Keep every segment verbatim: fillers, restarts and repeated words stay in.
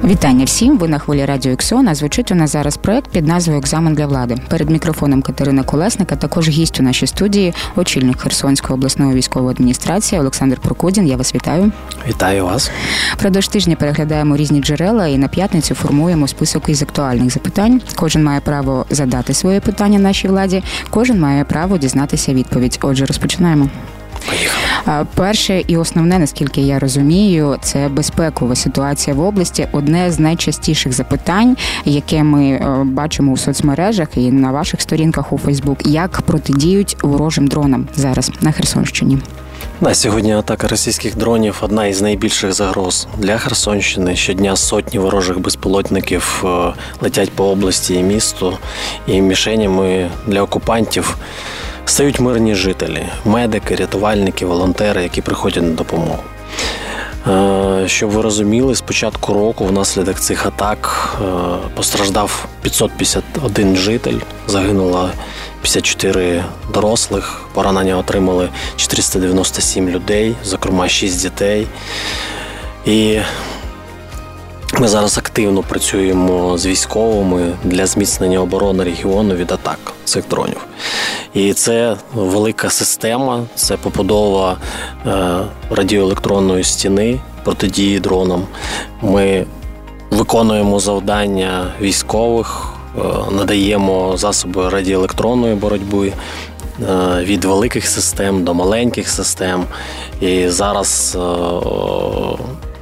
Вітання всім, ви на хвилі Радіо Іксон, а звучить у нас зараз проект під назвою «Екзамен для влади». Перед мікрофоном Катерина Колесника, також гість у нашій студії, очільник Херсонської обласної військової адміністрації Олександр Прокудін. Я вас вітаю. Вітаю вас. Продовж тижня переглядаємо різні джерела і на п'ятницю формуємо список із актуальних запитань. Кожен має право задати своє питання нашій владі, кожен має право дізнатися відповідь. Отже, розпочинаємо. Поїхали. Перше і основне, наскільки я розумію, це безпекова ситуація в області. Одне з найчастіших запитань, яке ми бачимо у соцмережах і на ваших сторінках у Фейсбук. Як протидіють ворожим дронам зараз на Херсонщині? На сьогодні атака російських дронів – одна із найбільших загроз для Херсонщини. Щодня сотні ворожих безпілотників летять по області і місту, і мішенями для окупантів стають мирні жителі, медики, рятувальники, волонтери, які приходять на допомогу. Щоб ви розуміли, з початку року внаслідок цих атак постраждав п'ятсот п'ятдесят один житель, загинуло п'ятдесят чотири дорослих, поранення отримали чотириста дев'яносто сім людей, зокрема шість дітей. І ми зараз активно працюємо з військовими для зміцнення оборони регіону від атак цих дронів. І це велика система, це побудова е, радіоелектронної стіни протидії дронам. Ми виконуємо завдання військових, е, надаємо засоби радіоелектронної боротьби е, від великих систем до маленьких систем. І зараз е,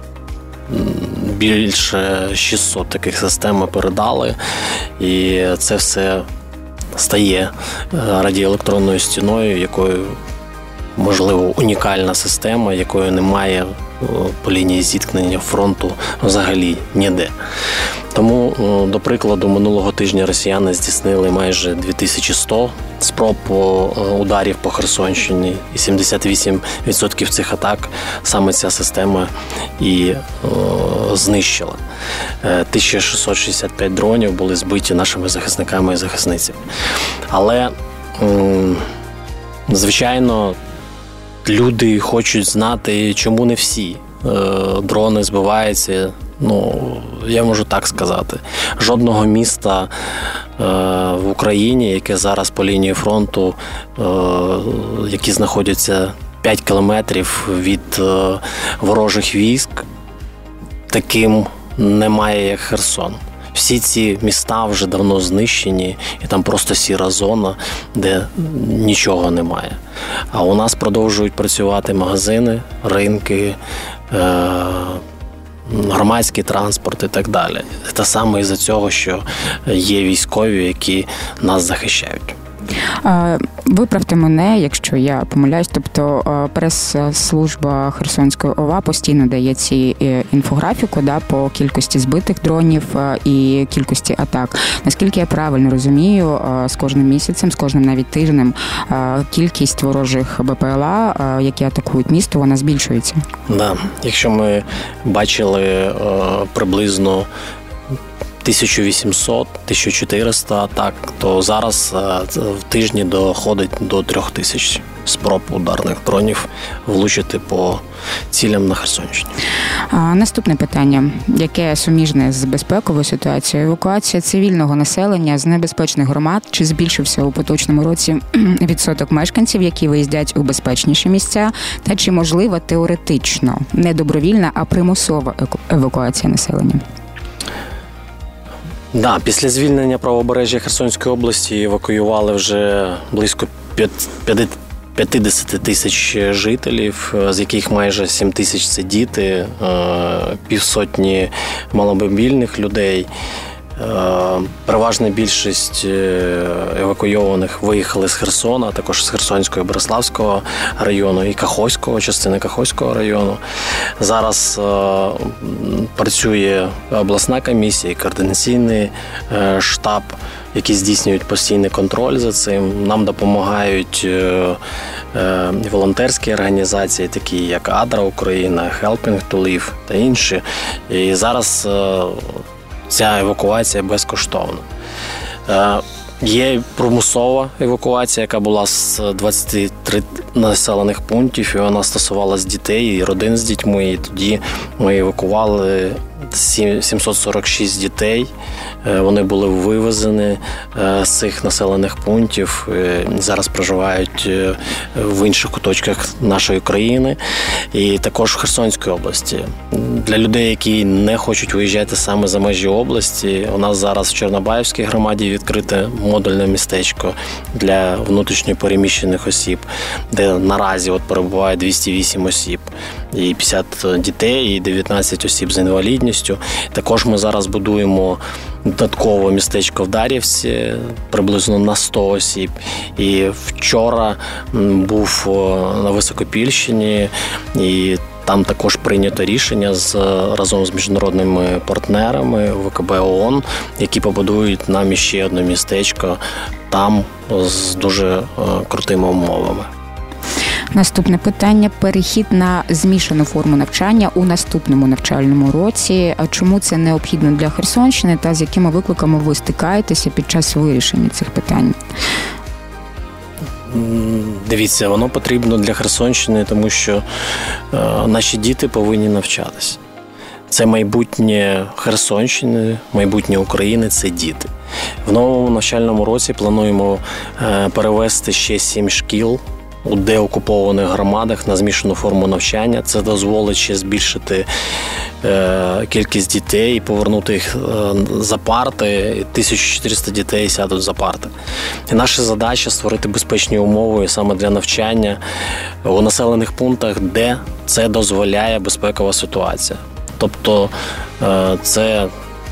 більше шістсот таких систем ми передали, і це все стає радіоелектронною стіною, якою, можливо, унікальна система, якої немає по лінії зіткнення фронту взагалі ніде. Тому, до прикладу, минулого тижня росіяни здійснили майже дві тисячі сто спроб ударів по Херсонщині, і сімдесят вісім відсотків цих атак саме ця система і о, знищила. тисяча шістсот шістдесят п'ять дронів були збиті нашими захисниками і захисницями. Але, м, звичайно, люди хочуть знати, чому не всі е, дрони збиваються. Ну, я можу так сказати. Жодного міста е, в Україні, яке зараз по лінії фронту, е, які знаходяться п'ять кілометрів від е, ворожих військ, таким немає, як Херсон. Всі ці міста вже давно знищені, і там просто сіра зона, де нічого немає. А у нас продовжують працювати магазини, ринки, е- громадський транспорт і так далі. Це саме із-за цього, що є військові, які нас захищають. Виправте мене, якщо я помиляюсь, тобто прес-служба Херсонської ОВА постійно дає ці інфографіку, да, по кількості збитих дронів і кількості атак. Наскільки я правильно розумію, з кожним місяцем, з кожним навіть тижнем кількість ворожих БПЛА, які атакують місто, вона збільшується? Да. Якщо ми бачили приблизно тисяча вісімсот - тисяча чотириста атак, то зараз в тижні доходить до трьох тисяч спроб ударних дронів влучити по цілям на Херсонщині. А, наступне питання, яке суміжне з безпековою ситуацією. Евакуація цивільного населення з небезпечних громад. Чи збільшився у поточному році відсоток мешканців, які виїздять у безпечніші місця? Та чи можлива теоретично не добровільна, а примусова евакуація населення? Да, після звільнення правобережжя Херсонської області евакуювали вже близько п'ятдесят тисяч жителів, з яких майже сім тисяч – це діти, півсотні маломобільних людей. Переважна більшість евакуйованих виїхали з Херсона, також з Херсонського і Береславського району і Каховського, частини Каховського району. Зараз е, працює обласна комісія і координаційний е, штаб, які здійснюють постійний контроль за цим. Нам допомагають е, е, волонтерські організації, такі як Адра Україна, Helping to Live та інші. І зараз е, ця евакуація безкоштовна. Є примусова евакуація, яка була з двадцяти трьох населених пунктів, і вона стосувалась дітей і родин з дітьми. І тоді ми евакували сімсот сорок шість дітей. Вони були вивезені з цих населених пунктів. Зараз проживають в інших куточках нашої країни і також в Херсонській області. Для людей, які не хочуть виїжджати саме за межі області, у нас зараз в Чорнобаївській громаді відкрите модульне містечко для внутрішньо переміщених осіб, де наразі от перебуває двісті вісім осіб, і п'ятдесят дітей, і дев'ятнадцять осіб з інвалідністю. Також ми зараз будуємо додаткове містечко в Дар'ївці, приблизно на сто осіб. І вчора був на Високопільщині, і там також прийнято рішення з, разом з міжнародними партнерами ВКБ ООН, які побудують нам іще одне містечко там з дуже крутими умовами. Наступне питання – перехід на змішану форму навчання у наступному навчальному році. Чому це необхідно для Херсонщини та з якими викликами ви стикаєтеся під час вирішення цих питань? Дивіться, воно потрібно для Херсонщини, тому що е, наші діти повинні навчатися. Це майбутнє Херсонщини, майбутнє України – це діти. В новому навчальному році плануємо е, перевести ще сім шкіл у деокупованих громадах на змішану форму навчання. Це дозволить ще збільшити е, кількість дітей і повернути їх е, за парти. тисяча чотириста дітей сядуть за парти. І наша задача – створити безпечні умови саме для навчання у населених пунктах, де це дозволяє безпекова ситуація. Тобто е, це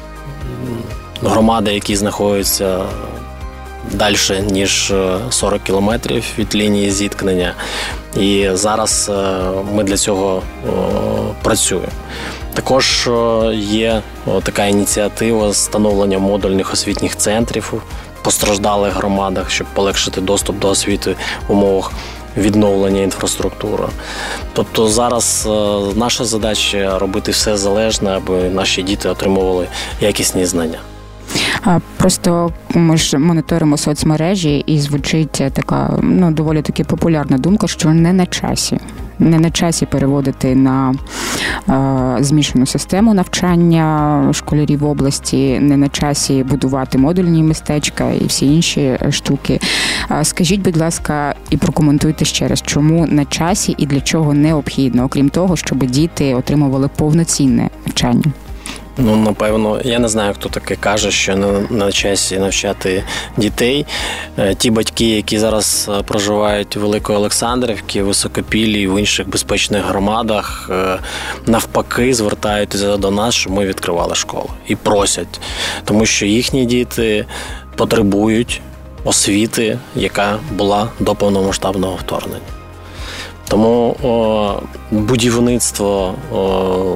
громади, які знаходяться далі, ніж сорок кілометрів від лінії зіткнення. І зараз ми для цього працюємо. Також є така ініціатива з встановлення модульних освітніх центрів в постраждалих громадах, щоб полегшити доступ до освіти в умовах відновлення інфраструктури. Тобто зараз наша задача робити все залежне, аби наші діти отримували якісні знання. Просто ми ж моніторимо соцмережі і звучить така, ну, доволі таки популярна думка, що не на часі. Не на часі переводити на е, змішану систему навчання школярів області, не на часі будувати модульні містечка і всі інші штуки. Е, скажіть, будь ласка, і прокоментуйте ще раз, чому на часі і для чого необхідно, окрім того, щоб діти отримували повноцінне навчання? Ну, напевно, я не знаю, хто таке каже, що на, на часі навчати дітей. Ті батьки, які зараз проживають в Великоолександрівці, Високопіллі і в інших безпечних громадах, навпаки, звертаються до нас, щоб ми відкривали школи. І просять, тому що їхні діти потребують освіти, яка була до повномасштабного вторгнення. Тому о, будівництво о,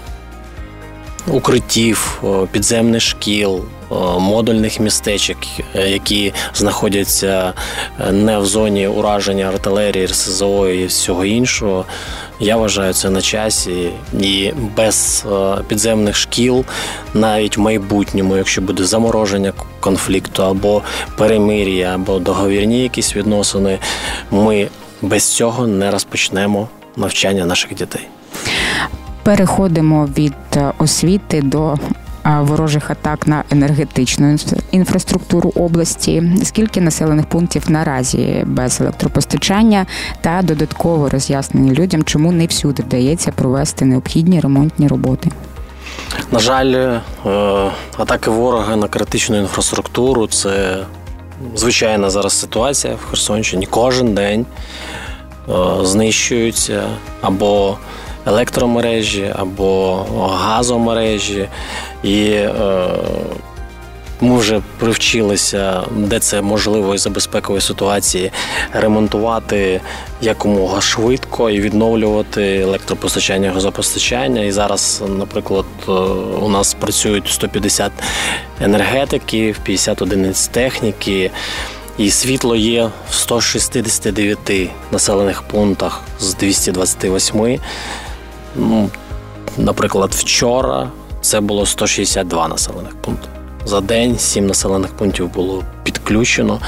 укриттів, підземних шкіл, модульних містечок, які знаходяться не в зоні ураження артилерії, ар ес зе о і всього іншого, я вважаю, це на часі. І без підземних шкіл, навіть в майбутньому, якщо буде замороження конфлікту, або перемир'я, або договірні якісь відносини, ми без цього не розпочнемо навчання наших дітей. Переходимо від освіти до ворожих атак на енергетичну інфраструктуру області. Скільки населених пунктів наразі без електропостачання, та додатково роз'яснення людям, чому не всюди вдається провести необхідні ремонтні роботи? На жаль, атаки ворога на критичну інфраструктуру – це звичайна зараз ситуація в Херсонщині. Кожен день знищуються або електромережі, або газомережі. І е, ми вже привчилися, де це можливо із-за безпекової ситуації, ремонтувати якомога швидко і відновлювати електропостачання, газопостачання. І зараз, наприклад, у нас працюють сто п'ятдесят енергетиків, п'ятдесят одиниць техніки. І світло є в сто шістдесят дев'ять населених пунктах з двісті двадцять вісім. Ну, наприклад, вчора це було сто шістдесят два населених пункти за день, сім населених пунктів було підключено.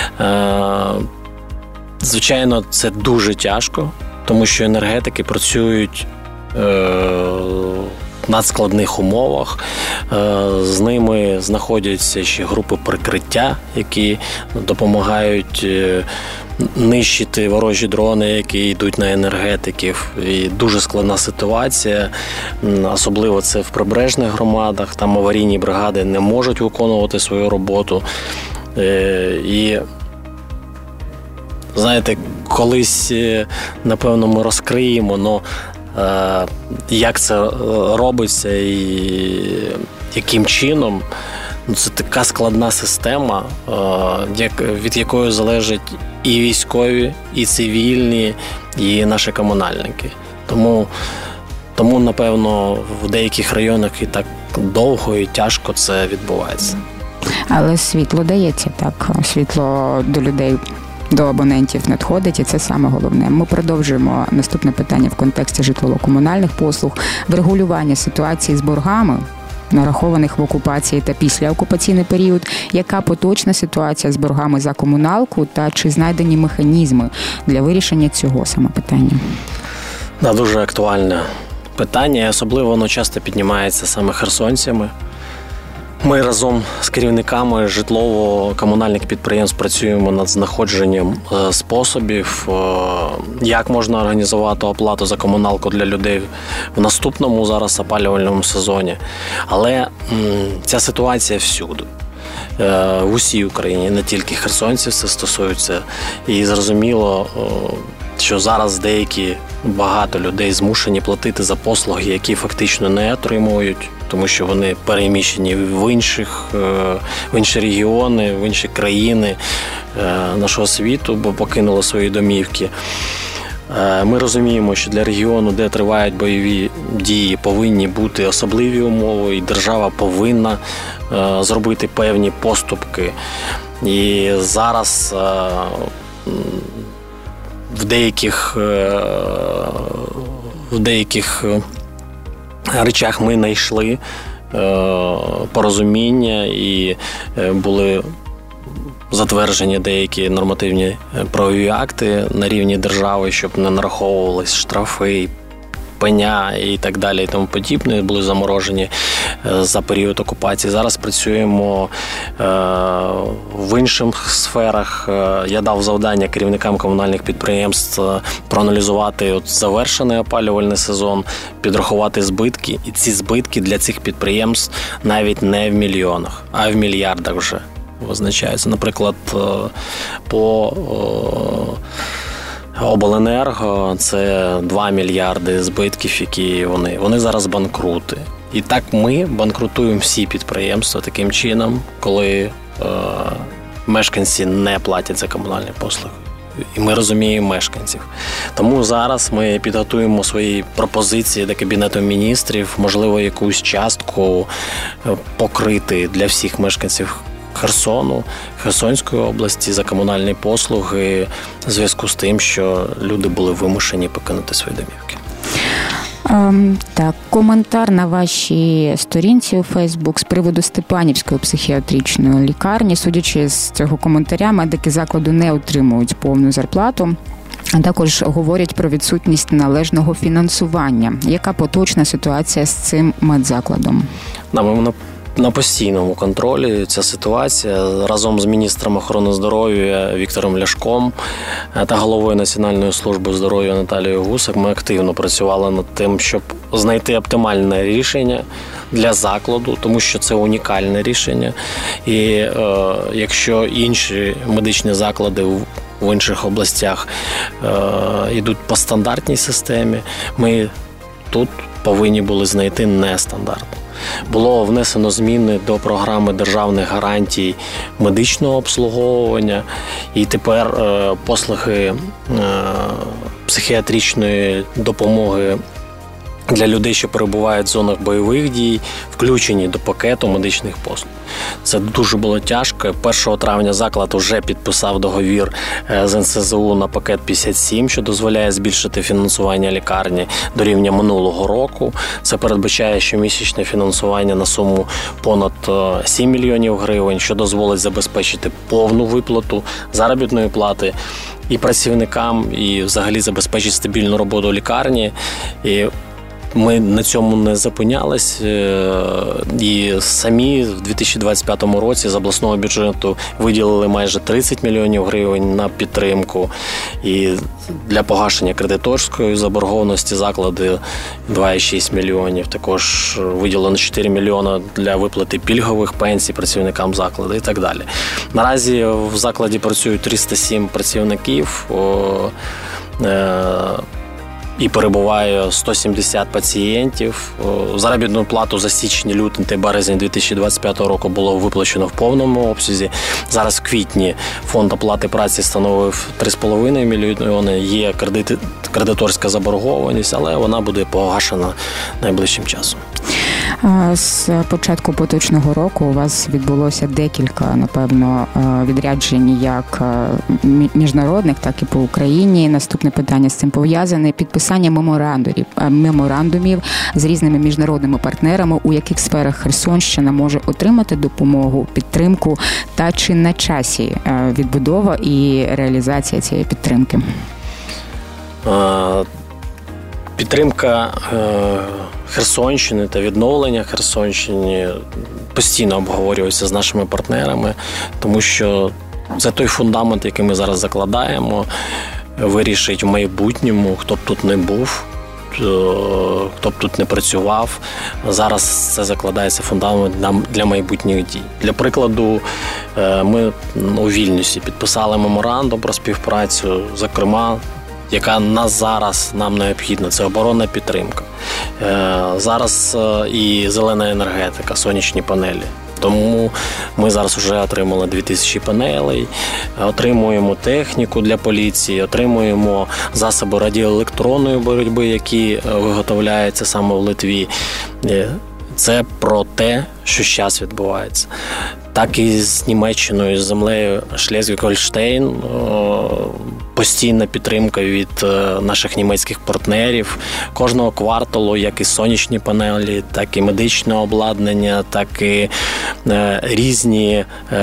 Звичайно, це дуже тяжко, тому що енергетики працюють в надскладних умовах. З ними знаходяться ще групи прикриття, які допомагають нищити ворожі дрони, які йдуть на енергетиків. І дуже складна ситуація, особливо це в прибережних громадах. Там аварійні бригади не можуть виконувати свою роботу. І, знаєте, колись, напевно, ми розкриємо, но як це робиться і яким чином. Це така складна система, від якої залежать і військові, і цивільні, і наші комунальники. Тому, тому, напевно, в деяких районах і так довго і тяжко це відбувається. Але світло дається, так? Світло до людей, до абонентів надходить, і це саме головне. Ми продовжуємо наступне питання в контексті житлово-комунальних послуг. Врегулювання ситуації з боргами, нарахованих в окупації та післяокупаційний період. Яка поточна ситуація з боргами за комуналку та чи знайдені механізми для вирішення цього саме питання? Да, дуже актуальне питання, і особливо воно часто піднімається саме херсонцями. Ми разом з керівниками житлово-комунальних підприємств працюємо над знаходженням способів, як можна організувати оплату за комуналку для людей в наступному зараз опалювальному сезоні. Але ця ситуація всюди. В усій Україні, не тільки херсонців це стосується. І зрозуміло, що зараз деякі багато людей змушені платити за послуги, які фактично не отримують, тому що вони переміщені в інших, в інші регіони, в інші країни нашого світу, бо покинули свої домівки. Ми розуміємо, що для регіону, де тривають бойові дії, повинні бути особливі умови, і держава повинна зробити певні поступки. І зараз в деяких, в деяких речах ми знайшли порозуміння і були затверджені деякі нормативні правові акти на рівні держави, щоб не нараховувались штрафи, пеня і так далі і тому подібне, були заморожені за період окупації. Зараз працюємо в інших сферах. Я дав завдання керівникам комунальних підприємств проаналізувати от завершений опалювальний сезон, підрахувати збитки, і ці збитки для цих підприємств навіть не в мільйонах, а в мільярдах вже визначаються. Наприклад, по Обленерго це два мільярди збитків, які вони, вони зараз банкрути. І так ми банкрутуємо всі підприємства таким чином, коли е, мешканці не платять за комунальні послуги. І ми розуміємо мешканців. Тому зараз ми підготуємо свої пропозиції до Кабінету міністрів, можливо, якусь частку покрити для всіх мешканців Херсону, Херсонської області за комунальні послуги в зв'язку з тим, що люди були вимушені покинути свої домівки. Ем, так, коментар на вашій сторінці у Фейсбук з приводу Степанівської психіатричної лікарні. Судячи з цього коментаря, медики закладу не отримують повну зарплату. А також говорять про відсутність належного фінансування. Яка поточна ситуація з цим медзакладом? Да, ми на постійному контролі ця ситуація. Разом з міністром охорони здоров'я Віктором Ляшком та головою Національної служби здоров'я Наталією Гусак ми активно працювали над тим, щоб знайти оптимальне рішення для закладу, тому що це унікальне рішення. І е, якщо інші медичні заклади в в інших областях е, йдуть по стандартній системі, ми тут повинні були знайти нестандартну. Було внесено зміни до програми державних гарантій медичного обслуговування, і тепер е, послуги е, психіатричної допомоги для людей, що перебувають в зонах бойових дій, включені до пакету медичних послуг. Це дуже було тяжко. першого травня заклад вже підписав договір з ен ес зе у на пакет п'ятдесят сім, що дозволяє збільшити фінансування лікарні до рівня минулого року. Це передбачає щомісячне фінансування на суму понад сім мільйонів гривень, що дозволить забезпечити повну виплату заробітної плати і працівникам, і взагалі забезпечить стабільну роботу лікарні. І ми на цьому не зупинялись, і самі в дві тисячі двадцять п'ятому році з обласного бюджету виділили майже тридцять мільйонів гривень на підтримку. І для погашення кредиторської заборгованості заклади два цілих шість мільйонів. Також виділено чотири мільйони для виплати пільгових пенсій працівникам закладу і так далі. Наразі в закладі працюють триста сім працівників, і перебуває сто сімдесят пацієнтів. Заробітну плату за січень, лютий та березень дві тисячі двадцять п'ятого року було виплачено в повному обсязі. Зараз в квітні фонд оплати праці становив три цілих п'ять десятих мільйони. Є кредити, кредиторська заборгованість, але вона буде погашена найближчим часом. З початку поточного року у вас відбулося декілька, напевно, відряджень як міжнародних, так і по Україні. Наступне питання з цим пов'язане. Підписання меморандумів, меморандумів з різними міжнародними партнерами, у яких сферах Херсонщина може отримати допомогу, підтримку, та чи на часі відбудова і реалізація цієї підтримки? Підтримка Херсонщини та відновлення Херсонщини постійно обговорюється з нашими партнерами, тому що це той фундамент, який ми зараз закладаємо, вирішить в майбутньому, хто б тут не був, хто б тут не працював. Зараз це закладається фундамент для майбутніх дій. Для прикладу, ми у Вільнюсі підписали меморандум про співпрацю, зокрема, яка на зараз нам необхідна. Це оборонна підтримка. Зараз і зелена енергетика, сонячні панелі. Тому ми зараз вже отримали дві тисячі панелей, отримуємо техніку для поліції, отримуємо засоби радіоелектронної боротьби, які виготовляються саме в Литві. Це про те, що зараз відбувається. Так і з Німеччиною, з землею Шлезвіг-Гольштейн постійна підтримка від наших німецьких партнерів. Кожного кварталу, як і сонячні панелі, так і медичне обладнання, так і різні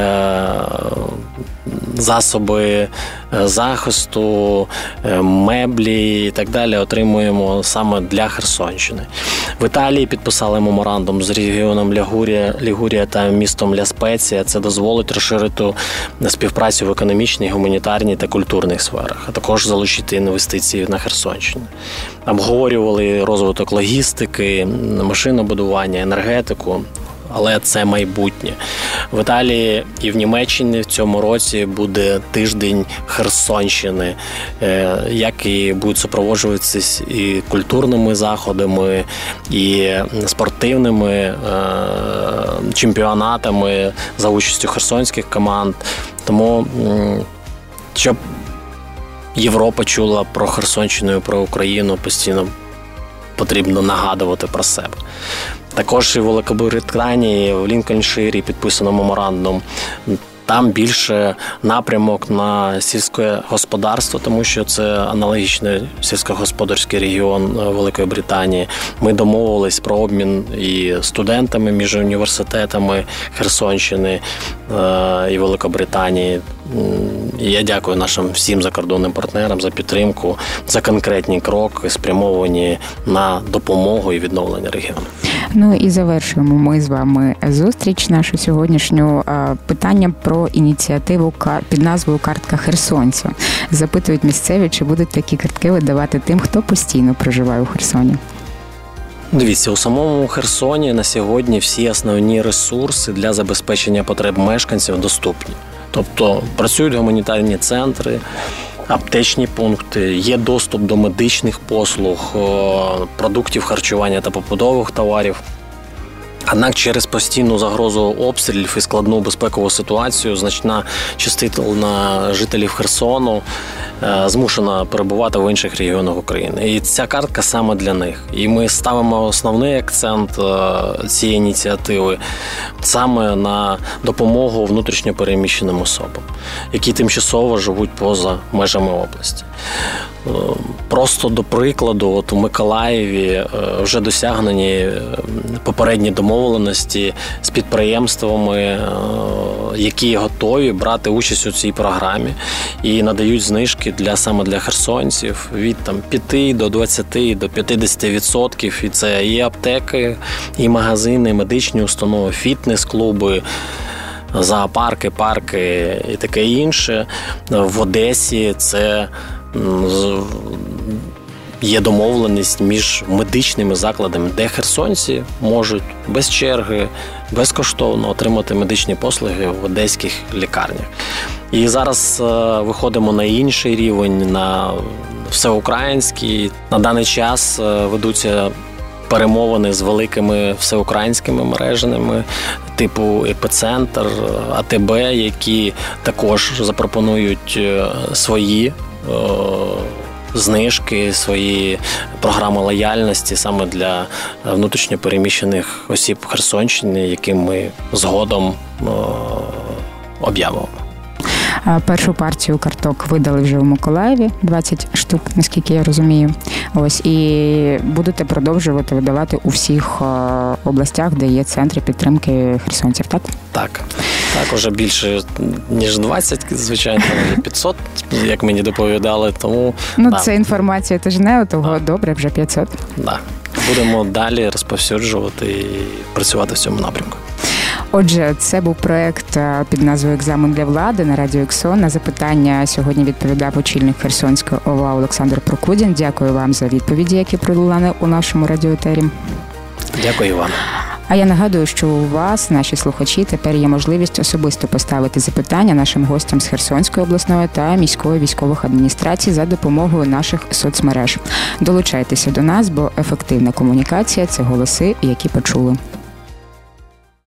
засоби захисту, меблі і так далі отримуємо саме для Херсонщини. В Італії підписали меморандум з регіоном Лігурія, Лігурія та містом Ля Спеція. Це дозволить розширити співпрацю в економічній, гуманітарній та культурних сферах, а також залучити інвестиції на Херсонщині. Обговорювали розвиток логістики, машинобудування, енергетику. Але це майбутнє. В Італії і в Німеччині в цьому році буде тиждень Херсонщини, який буде супроводжуватися і культурними заходами, і спортивними чемпіонатами за участю херсонських команд. Тому, щоб Європа чула про Херсонщину і про Україну, постійно потрібно нагадувати про себе. Також і в Великобританії, в Лінкольнширі підписано меморандум. Там більше напрямок на сільське господарство, тому що це аналогічний сільськогосподарський регіон Великої Британії. Ми домовились про обмін і студентами між університетами Херсонщини і Великобританії. І я дякую нашим всім закордонним партнерам за підтримку, за конкретні кроки, спрямовані на допомогу і відновлення регіону. Ну і завершуємо ми з вами зустріч нашу сьогоднішню питанням про ініціативу під назвою «Картка Херсонця». Запитують місцеві, чи будуть такі картки видавати тим, хто постійно проживає у Херсоні. Дивіться, у самому Херсоні на сьогодні всі основні ресурси для забезпечення потреб мешканців доступні. Тобто працюють гуманітарні центри, аптечні пункти, є доступ до медичних послуг, продуктів харчування та побутових товарів, Однак через постійну загрозу обстрілів і складну безпекову ситуацію значна частина жителів Херсону змушена перебувати в інших регіонах України. І ця картка саме для них. І ми ставимо основний акцент цієї ініціативи саме на допомогу внутрішньо переміщеним особам, які тимчасово живуть поза межами області. Просто до прикладу, от у Миколаєві вже досягнені попередні домовленості з підприємствами, які готові брати участь у цій програмі і надають знижки для саме для херсонців від там п'ять до двадцяти до п'ятдесят відсотків. І це і аптеки, і магазини, і медичні установи, фітнес-клуби, зоопарки, парки і таке інше. В Одесі це є домовленість між медичними закладами, де херсонці можуть без черги, безкоштовно отримати медичні послуги в одеських лікарнях. І зараз виходимо на інший рівень, на всеукраїнський. На даний час ведуться перемовини з великими всеукраїнськими мережами, типу «Епіцентр», А Те Бе, які також запропонують свої знижки, свої програми лояльності саме для внутрішньо переміщених осіб Херсонщини, які ми згодом об'явимо. Першу партію карток видали вже у Миколаєві, двадцять штук, наскільки я розумію. Ось, і будете продовжувати видавати у всіх областях, де є центри підтримки херсонців, так? Так. Так, уже більше, ніж двадцять, звичайно, п'ятсот, як мені доповідали, тому... Ну, да. Це інформація теж не, того да. Добре, вже п'ятсот. Так. Да. Будемо далі розповсюджувати і працювати в цьому напрямку. Отже, це був проект під назвою «Екзамен для влади» на Радіо Іксон. На запитання сьогодні відповідав очільник Херсонської О В А Олександр Прокудін. Дякую вам за відповіді, які пролунали у нашому радіоетері. Дякую вам. А я нагадую, що у вас, наші слухачі, тепер є можливість особисто поставити запитання нашим гостям з Херсонської обласної та міської військових адміністрацій за допомогою наших соцмереж. Долучайтеся до нас, бо ефективна комунікація – це голоси, які почули.